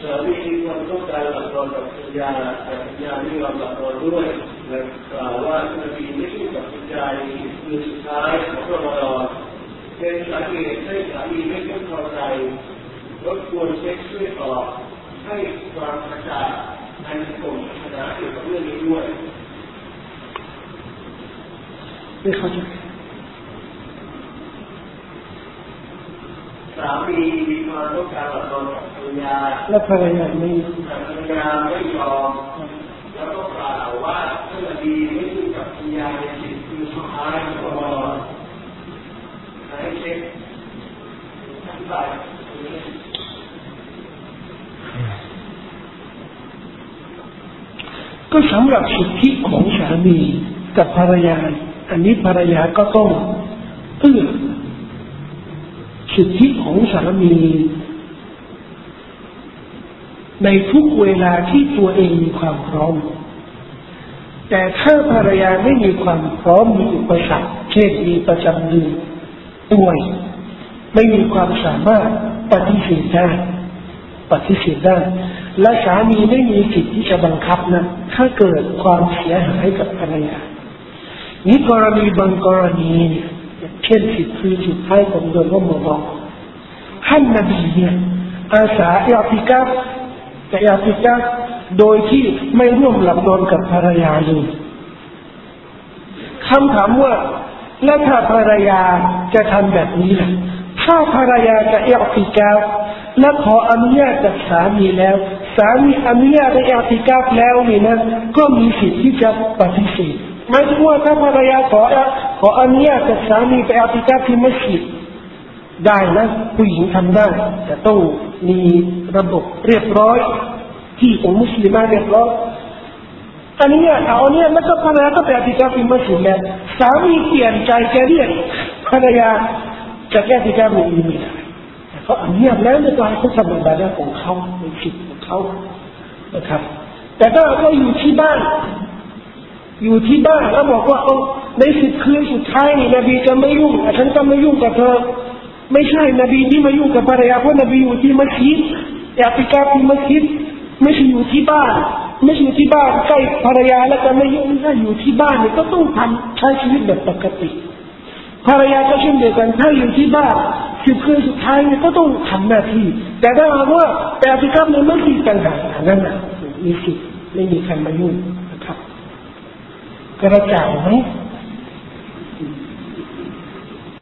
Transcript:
มีความต้องการหลับนอนกับภรรยาแต่ภรรยาไม่ยอมหลับนอนด้วยและกล่าวว่านบีไม่ยุ่งกับภรรยาในคืนสุดท้ายของรอมฎอนเป็นสาเหตุให้สามีไม่พอใจรบกวนเช็คช่วยตอบให้ความกระจ่างในสังคมศาสนาเกี่ยวกับเรื่องนี้ด้วยไม่เข้าใจสามีมีความต้องการหลับนอนกับภรรยาและภรรยาไม่ยอมแล้วก็กล่าวว่าท่านนบีไม่ยุ่งกับภรรยาในสิ่งที่สุดท้ายของรอมฎอนให้เช็คอธิบายก็สำหรับสิทธิของสามีกับภรรยาอันนี้ภรรยาก็ต้องสิทธิของสามีในทุกเวลาที่ตัวเองมีความพร้อมแต่ถ้าภรรยาไม่มีความพร้อมมีอุปสรรคเช่นมีประจำเดือนป่วยไม่มีความสามารถปฏิเสธได้และสามีไม่มีสิทธิ์ที่จะบังคับนะถ้าเกิดความเสียหายกับภรรยานี่กรณีบางกรณีเนี่ยเช่นสิทธิสุดท้ายของเดือนรอมฎอนท่านนบีเนี่ยอาสาอิอติกาฟแต่อิอติกาฟโดยที่ไม่ร่วมหลับนอนกับภรรยาเลยคำถามว่าแล้วถ้าภรรยาจะทำแบบนี้ล่ะถ้าภรรยาจะอิอติกาฟและขออนุญาตจากสามีแล้วสามีอนุญาตให้อิอติกาฟแล้วนี่นะก็มีสิทธิ์ที่จะปฏิเสธหมายถึงว่าถ้าภรรยาขออนุญาตจากสามีไปอิอติกาฟที่มัสยิดได้นะผู้หญิงทำได้แต่ต้องมีระบบเรียบร้อยที่ของมุสลิมเรียบร้อยอันนี้เอาเนี่ยแล้วก็ภรรยาก็ไปอิอติกาฟที่มัสยิดแล้วสามีเปลี่ยนใจจะเรียกภรรยาจะอิอติกาฟไม่ได้เขาอนุญาตแล้วในการเขาทำอิบาดะห์ของเขาในสิทธิ์ของเขานะครับแต่ถ้าเขาอยู่ที่บ้านแล้วบอกว่าใน10 คืนสุดท้ายนี่นบีจะไม่ยุ่งฉันจะไม่ยุ่งกับเธอไม่ใช่นบีที่มายุ่งกับภรรยาเพราะนบีอยู่ที่มัสยิดอิอติกาฟที่มัสยิดไม่ใช่อยู่ที่บ้านใกล้ภรรยาแล้วก็ไม่ยุ่งถ้าอยู่ที่บ้านนี่ก็ต้องทำใช้ชีวิตแบบปกติภรรยาก็เช่นเดียวกันถ้าอยู่ที่บ้าน10 คืนสุดท้ายนี่ก็ต้องทำหน้าที่แต่ถ้าหากว่าอิอติกาฟในมัสยิดต่างหากนั่นน่ะมีสิทธิ์ไม่มีใครมายุ่งนะครับกระจ่างไหม